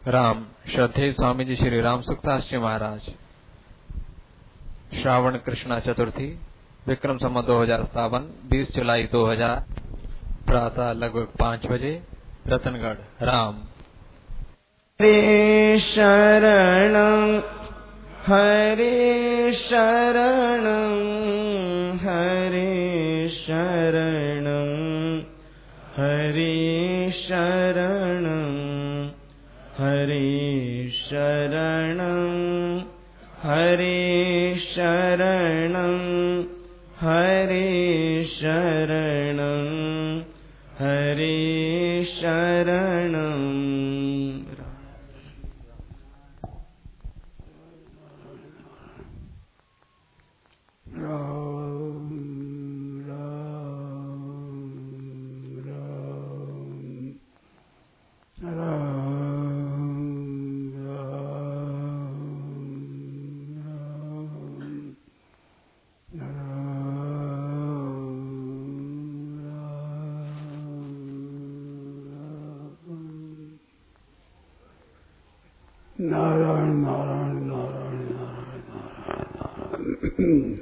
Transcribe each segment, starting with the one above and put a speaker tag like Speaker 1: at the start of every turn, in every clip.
Speaker 1: राम। श्रद्धेय स्वामी जी श्री राम सुखदास जी महाराज। श्रावण कृष्णा चतुर्थी, विक्रम संवत 2057, 20 जुलाई 2000, प्रातः लगभग 5 बजे, रतनगढ़। राम।
Speaker 2: हरे शरणं हरे शरणं हरे शरणं हरे शरणं हरे शरणं हरे शरणं हरे शरणं हरे शरणं।
Speaker 3: नारायण नारायण नारायण नारायण नारायण।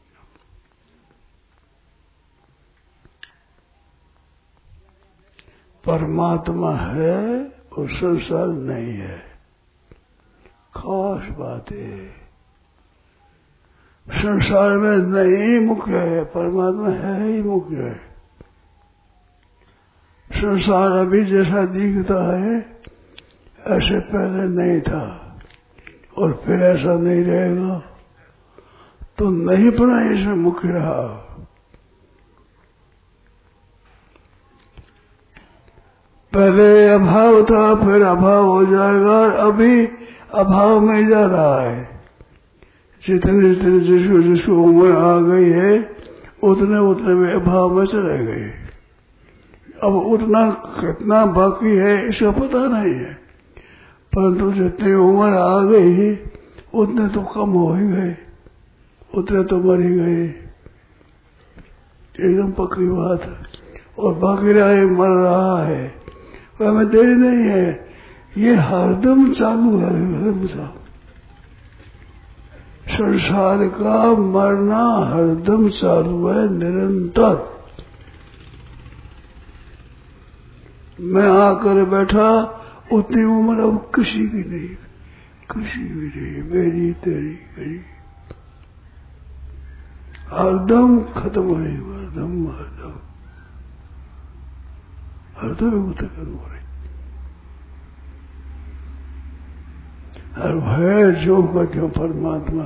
Speaker 3: परमात्मा है और संसार नहीं है, खास बात है। संसार में नहीं मुख्य है, परमात्मा है ही मुख्य है। संसार अभी जैसा दिखता है ऐसे पहले नहीं था और फिर ऐसा नहीं रहेगा, तो नहीं पड़ा इसमें मुख्य रहा। पहले अभाव था, फिर अभाव हो जाएगा, अभी अभाव में जा रहा है। जितने जितने जिसको उम्र आ गई है उतने उतने में अभाव में चले गए। अब उतना कितना बाकी है इसका पता नहीं है, परंतु जितनी उम्र आ गई उतने तो कम हो ही गए, उतने तो मर ही गए, एकदम पक्की बात है। और बाकी रहा मर रहा है, हमें देरी नहीं है, ये हरदम चालू है, हरदम चालू। संसार का मरना हरदम चालू है, निरंतर। मैं आकर बैठा, उतनी उम्र अब किसी की नहीं, किसी भी नहीं, मेरी तेरी करी, हरदम खत्म हो रही, हरदम हरदम हरदम खत्म हो रही। और है जो का जो परमात्मा,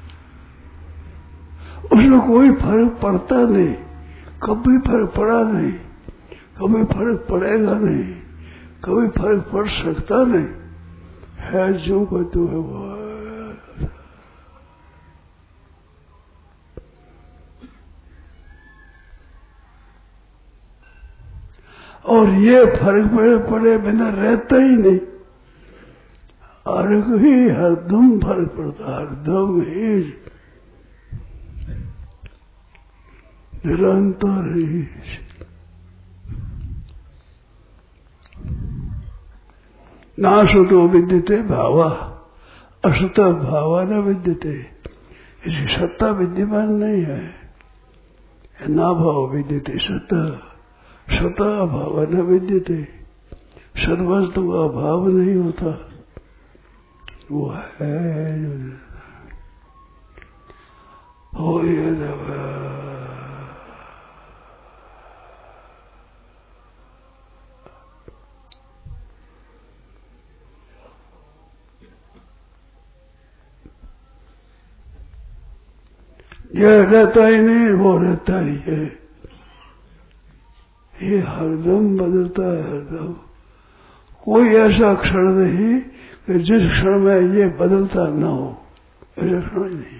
Speaker 3: उसमें कोई फर्क पड़ता नहीं, कभी फर्क पड़ा नहीं, कभी फर्क पड़ेगा नहीं, कभी फर्क पड़ सकता नहीं। है जो का तो है वो। और ये फर्क पड़े बिना रहता ही नहीं, और ही हरदम फर्क पड़ता, हरदम ही निरंतर ही। नासतो विद्यते भावा असत भावा न विद्यते, इसकी सत्ता विद्यमान नहीं है। ना भाव विद्यते सत, सत अभाव न विद्यते, सद्वस्तु का अभाव नहीं होता, वो है हो ये रहता ही नहीं, वो रहता ही है। ये हरदम बदलता है, हरदम। कोई ऐसा क्षण नहीं कि जिस क्षण में ये बदलता न हो, ऐसा क्षण नहीं।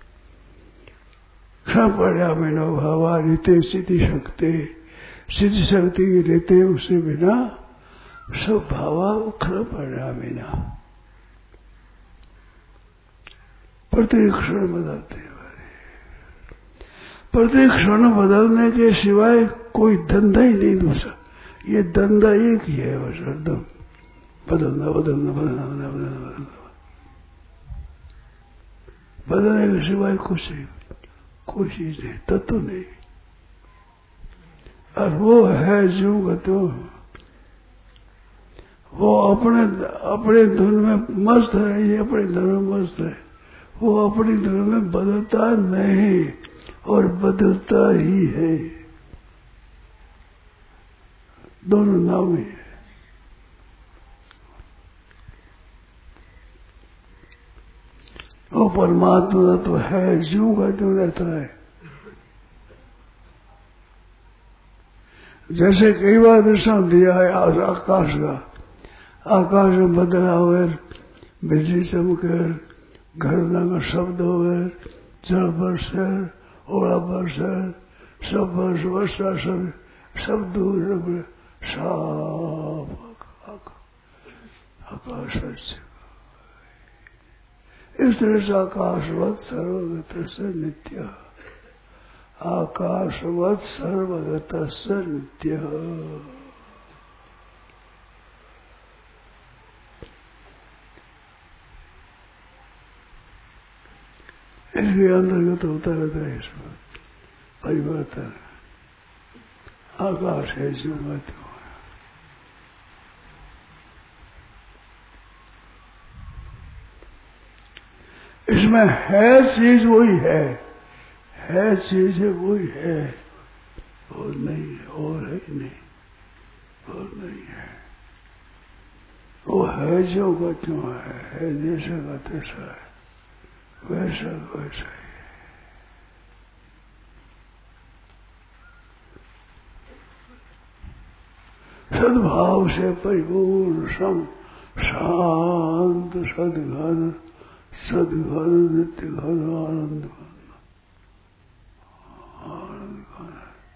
Speaker 3: क्षण परिणामिनो भावा रीते सिद्धि शक्ति, सिद्धि शक्ति की रीते उससे बिना सब भावा क्षण परिणामिना, प्रत्येक क्षण बदलते। प्रत्येक क्षण बदलने के सिवाय कोई धंधा ही नहीं दूसरा, ये धंधा एक ही है बस, हरदम बदलना बदलना बदलना बदलना बदलना, बदलने के सिवाय कुछ नहीं, कोई चीज नहीं, तत्व नहीं। और वो है जो कहते हो, वो अपने अपने धुन में मस्त है, ये अपने धुन में मस्त है, वो अपनी धुन में बदलता नहीं और बदलता ही है, दोनों नाम ही है। वो परमात्मा तो है, जो कहते हुए रहता है। जैसे कई बार दृष्टांत दिया है आकाश का, आकाश में बदला हुए, बिजली चमकर, घरना का शब्द हुए, जल बरसे, ओला बरसे, सब वर्ष वर्षा सब दूर साफ आकाश अच्छे। इस तरह से आकाशवत सर्वगत से नित्य, आकाशवत सर्वगत से नित्य। इसके अंतर्गत होता रहता है इसमें परिवर्तन। आकाश है जो मत हो, इसमें है चीज वही है चीज है वही है, और नहीं है, और है नहीं, और नहीं है। वो है जो का क्यों है जैसा का तैसा है, वैसा वैसा ही है। सद्भाव से परिपूर्ण सम शांत सदघन सदघन नित्य घन आनंद घन आनंद घन।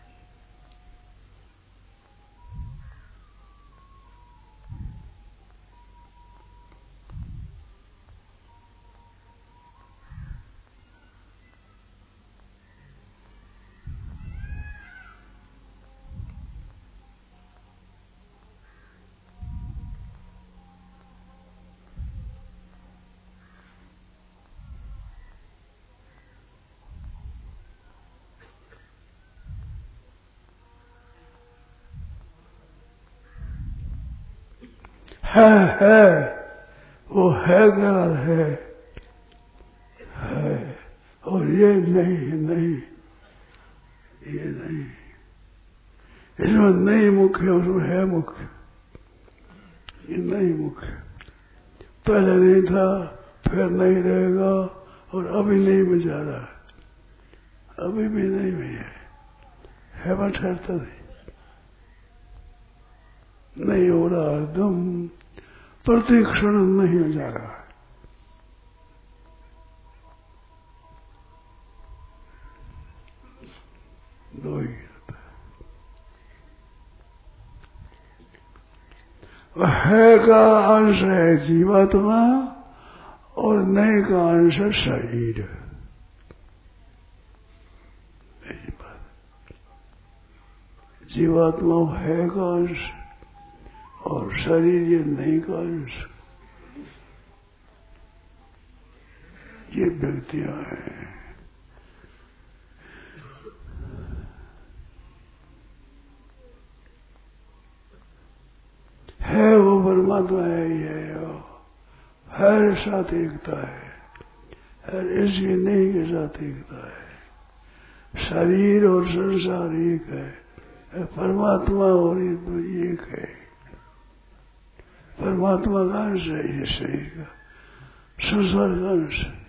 Speaker 3: है वो है गलत है और ये नहीं ये नहीं, इसमें नहीं मुख्य, उसमें है मुख्य। ये नहीं मुख्य, पहले नहीं था, फिर नहीं रहेगा, और अभी नहीं में जा रहा है, अभी भी नहीं में है बट ठहरता नहीं हो रहा, एकदम प्रत्येक क्षण नहीं हो जा रहा है। दो ही होता है। है का अंश है जीवात्मा और नहीं का अंश है शरीर। जीवात्मा है का अंश और शरीर ये नहीं का अंश। ये व्यक्तियां हैं। है वो परमात्मा है, ये हर साथ एकता है, हर इसकी नहीं के साथ एकता है। शरीर और संसार एक है, परमात्मा और ये एक है। परमात्मा का अंश है ये शरीर का, संसार का अंश है।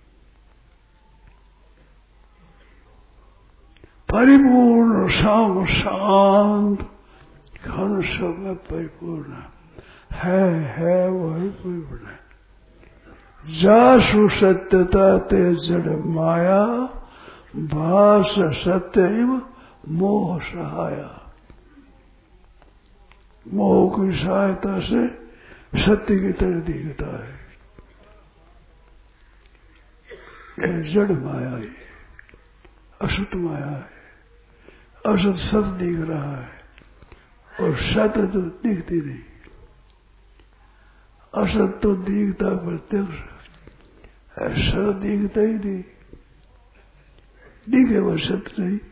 Speaker 3: परिपूर्ण शाम शांत घन सब में परिपूर्ण है वही परिपूर्ण है। जासु सत्यता ते जड़ माया भास सत्य मोह सहाया। मोह की सहायता से सत्य की तरह दिखता है। यह जड़ माया है, असत माया है। असत सत दिख रहा है और सत तो दिखती नहीं। असत तो दिखता प्रत्यक्ष, ऐसा दिखता ही नहीं, दिखे वह सत्य नहीं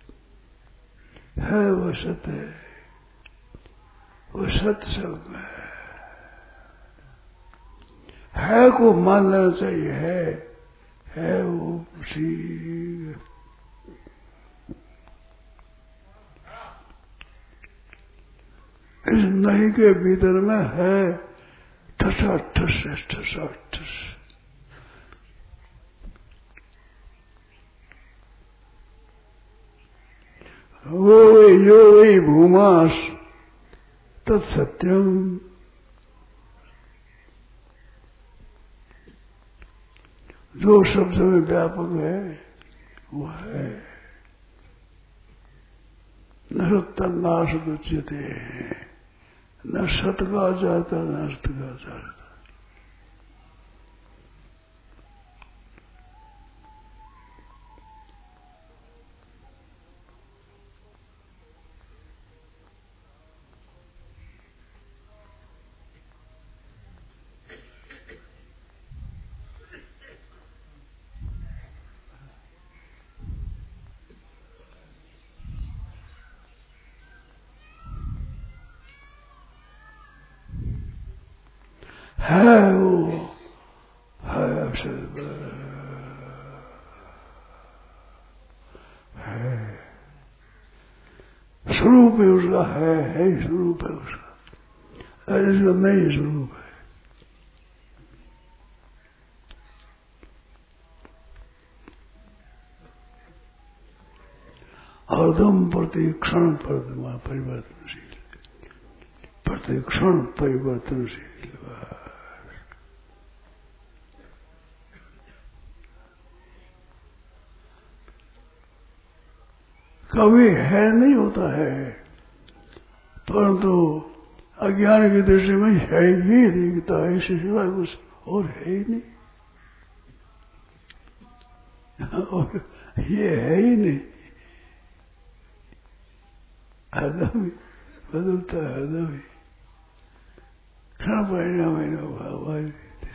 Speaker 3: है, वह सत्य है, वह सत्य सब में है को मान लेना चाहिए, है वो उसी इस नहीं के भीतर में है ठसा ठस ठसा ठस। वो यो वही भूमास तत्सत्यम, जो सब समय व्यापक है वो है, न सत्तन्नाश उच्यते, न सत का जाता न असत का जाता। है वो है अक्षर है, स्वरूप है उसका, है ही स्वरूप है उसका, इसका नहीं स्वरूप है। हरदम प्रतिक्षण परिवर्तनशील, प्रतिक्षण परिवर्तनशील। कभी है नहीं होता है, परंतु अज्ञान की दृष्टि में है ही दिखता है, इससे सिवाय कुछ और है ही नहीं, और ये है ही नहीं, हरदम बदलता है, हरदम क्षण परिणाम भाव।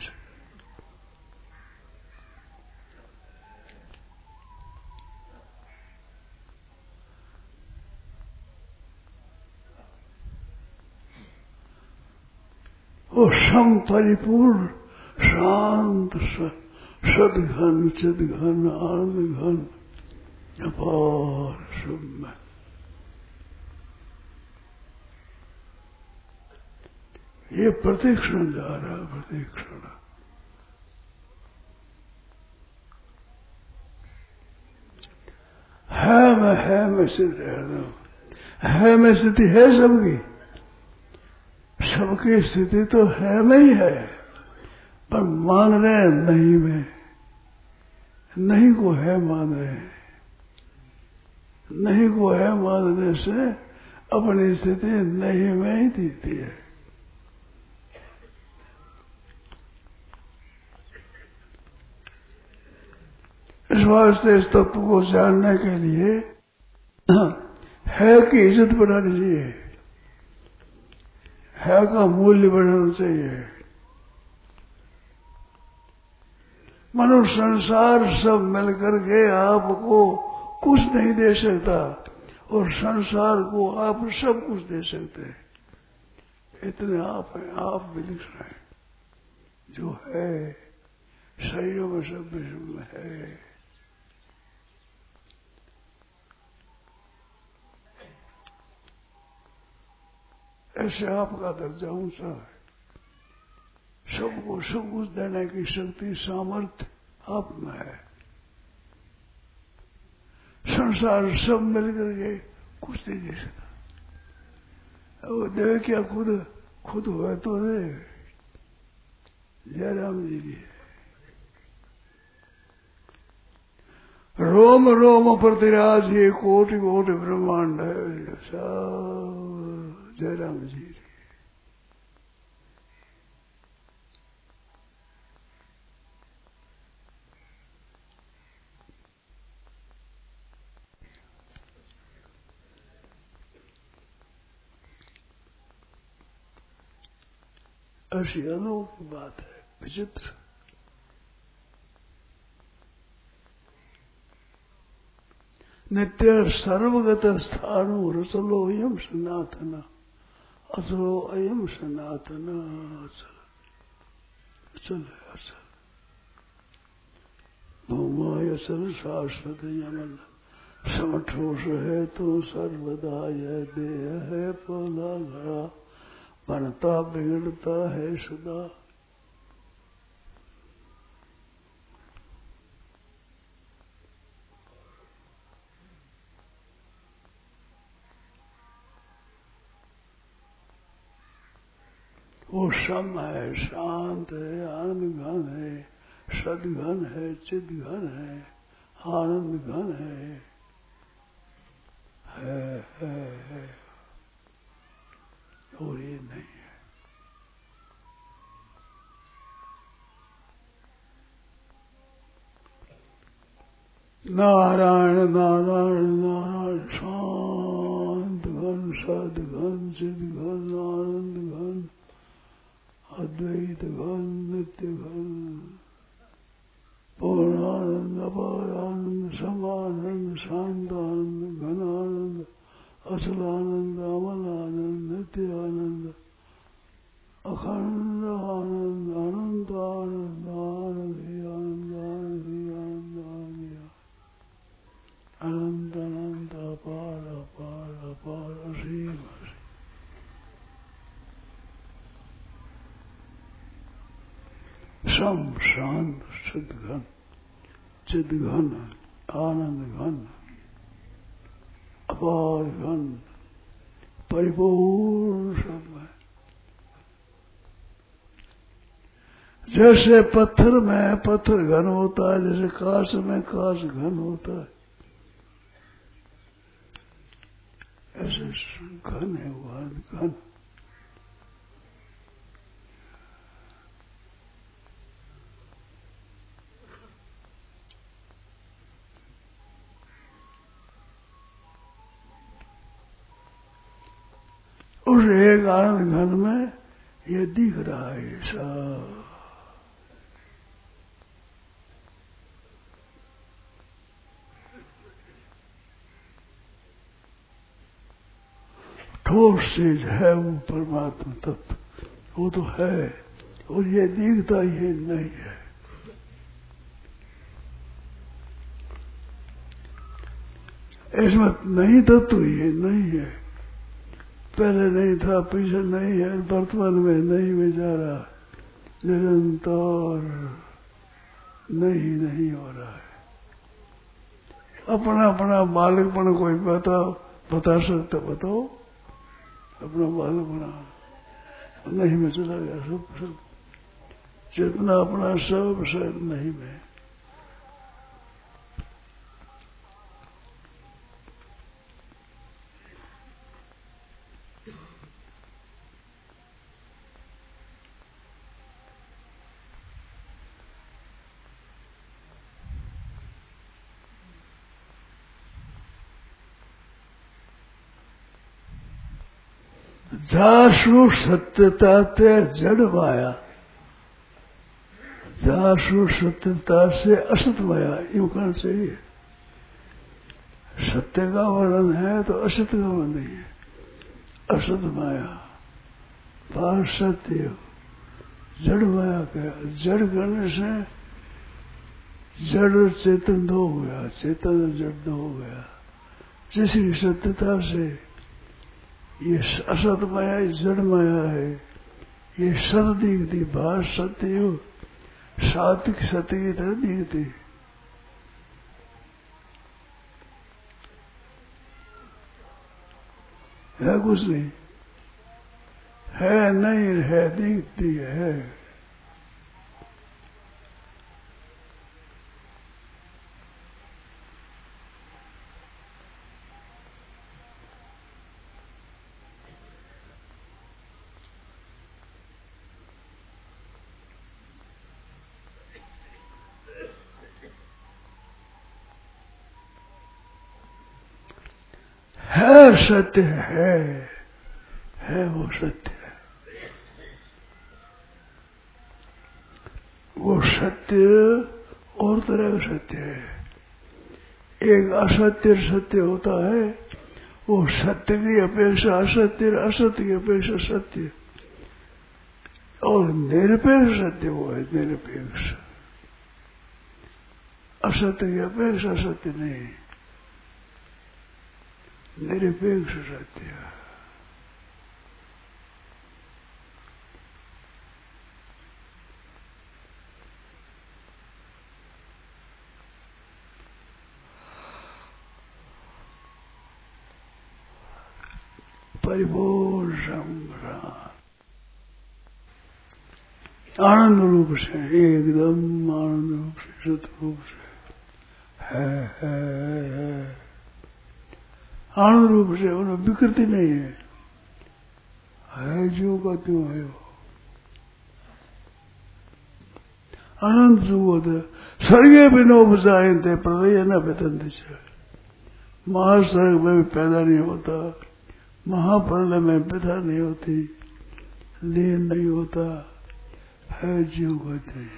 Speaker 3: वो सम परिपूर्ण शांत सदघन चिदघन आनंद घन अपार सब में ये प्रतिक्षण जा रहा, प्रतिक्षण है मैं सिद्ध है मैं स्थिति है सबकी, सबकी स्थिति तो है में ही है, पर मान रहे नहीं में, नहीं को है मान रहे, नहीं को है मानने से अपनी स्थिति नहीं में ही दिखती है। इस वास्ते इस तत्व को जानने के लिए है की इज्जत बढ़ानी चाहिए, है का मूल्य बढ़ाना चाहिए। मनुष्य संसार सब मिलकर के आपको कुछ नहीं दे सकता, और संसार को आप सब कुछ दे सकते हैं, इतने आप हैं, आप विलक्षण हैं, जो है शरीर में सब विश्व में है। ऐसे आपका दर्जा ऊंचा है, सबको सब कुछ देने की शक्ति सामर्थ्य आप में है। संसार सब मिलकर के कुछ नहीं दे सकता, वो दे क्या खुद हुआ तो दे। जयराम जी की रोम रोम प्रतिराज ये कोटि कोटि ब्रह्मांड है, सब जयराम जी। ऐसी अलौकिक बात है, विचित्र। नित्य सर्वगत स्थानु रसलोयम सनातन, असलो अयम सनातन। अचल है, अचल भूमाय अचल शाश्वत यमन, समठोष है तो सर्वदा, यह देह है पौधा घड़ा, बनता बिगड़ता है सदा। वो सम है, शांत है, आनंद घन है, सदघन है, चिद घन है, आनंद घन है, है और ये नहीं है। नारायण नारायण नारायण, शांत घन, सदघन, चिद घन, आनंद घन, अद्वैत घन, नित्य घन, पूर्णानंद, अपारानंद, समानंद, शांतानंद, घनानंद, असलानंद, अमलानंद, नित्य आनंद, अखंड आनंद, अनंत आनंद, आनंद ही आनंद, आनंद ही आनंद, आनंद ही अनंत अनंत, अपार अपार अपार, असीम असीम। सम शांत शुद्ध घन, चिद घन, आनंद घन, अपार घन, परिपूर्ण सब है। जैसे पत्थर में पत्थर घन होता है, जैसे कांच में कांच घन होता है, ऐसे घन है वो घन। उस एक आनंद घन में ये दिख रहा है सब। ठोस चीज है वो परमात्मा तत्व, वो तो है, और ये दिखता ये नहीं है। इसमें नहीं तत्व ये नहीं है, पहले नहीं था, पीछे नहीं है, वर्तमान में नहीं में जा रहा, निरंतर नहीं हो रहा है। अपना अपना मालिकपन कोई बता सकता, बताओ अपना मालिकपना, नहीं में चला गया सब चेतना अपना सब नहीं में। जासु सत्यता ते जड़ माया, जासु सत्यता से असत माया, यूं कहना चाहिए। सत्य का वर्णन है तो असत का वर्णन नहीं है। असत माया बात सत्य, जड़ माया क्या, जड़ करने से जड़ चेतन दो हो गया, चेतन जड़ दो हो गया। जिसकी सत्यता से ये असत माया जड़ माया है, ये सत दिखती, बात सत्य सात्विक सत्य की तरह दिखती। है कुछ नहीं, है नहीं है, दिखती है। है सत्य है वो सत्य है। वो सत्य और तरह का सत्य है। एक असत्य सत्य होता है, वो सत्य की अपेक्षा असत्य, असत्य की अपेक्षा सत्य, और निरपेक्ष सत्य वो है निरपेक्ष। असत्य की अपेक्षा सत्य नहीं, निरपेक्ष सत्य। परिपूर्ण संग्राम आनंद रूप से, एकदम आनंद रूप से, सत रूप से है। आनंद रूप से, उन्हें विकृति नहीं है जो का त्यों है वो। अनंत सुबोध स्वर्गीय भी नोपजायते प्रलय न वेतनते से। महास्वर्ग में भी पैदा नहीं होता, महाप्रलय में पैदा नहीं होती, लीन नहीं होता, है जीव कहते हैं।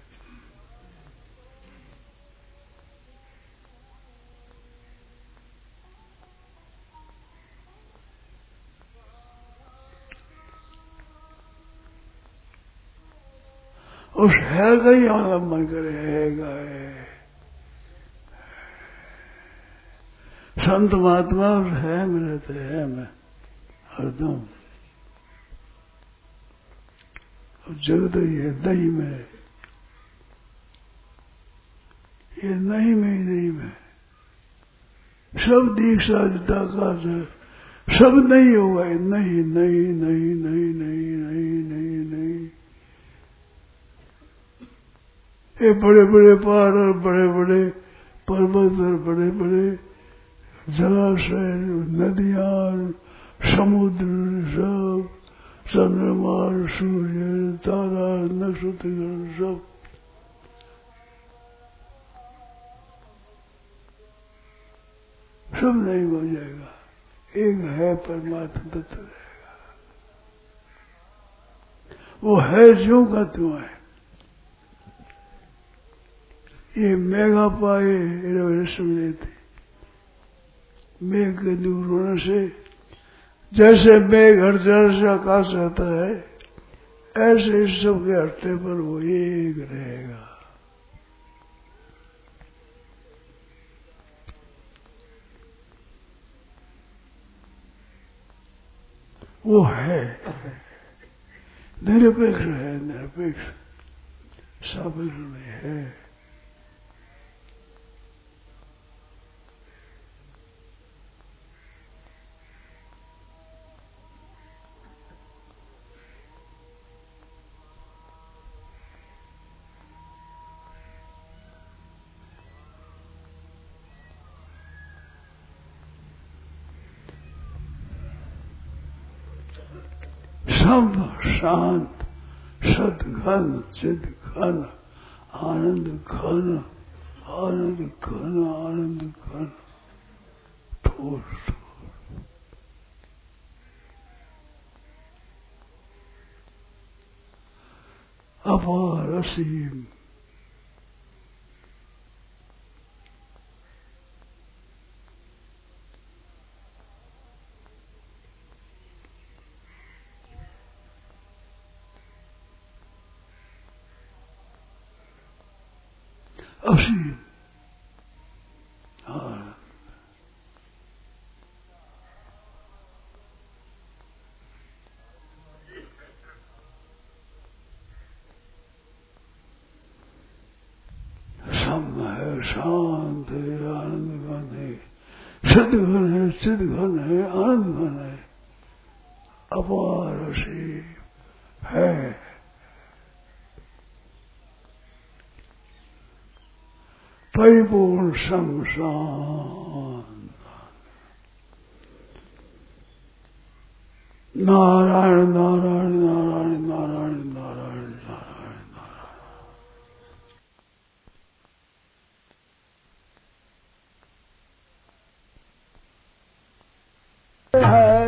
Speaker 3: उस है का ही अवलंबन करे, है संत महात्मा उस है में रहते हैं मैं हरदम। और जगत ये नहीं में, ये नहीं में ही नहीं में, सब दीक्षा का सब नहीं होगा, नहीं नहीं नहीं नहीं नहीं नहीं नहीं नहीं। ये बड़े बड़े पहाड़ और बड़े बड़े पर्वत और बड़े बड़े जलाशय, नदियां, समुद्र, सब चंद्रमा, सूर्य, तारा, नक्षत्र, सब नहीं हो जाएगा। एक है परमात्मा तत्व रहेगा, वो है जो का त्यों है। ये मेघा पाए समझे थे, मेघ के दूर होने से जैसे मेघ हर जगह से आकाश रहता है, ऐसे इस सब के हटने पर वो एक रहेगा। वो है निरपेक्ष, है निरपेक्ष, सापेक्ष नहीं है। सब शांत, सदघन, चिद घन, आनंद घन, आनंद घन, आनंद घन, ठोस अपार असीम। असीम सम है, शांत है, आनंद घन है, सदघन है, चिद घन है, आनंद घन है, अपार असीम है। परिपूर्ण शमशान। नारायण नारायण नारायण नारायण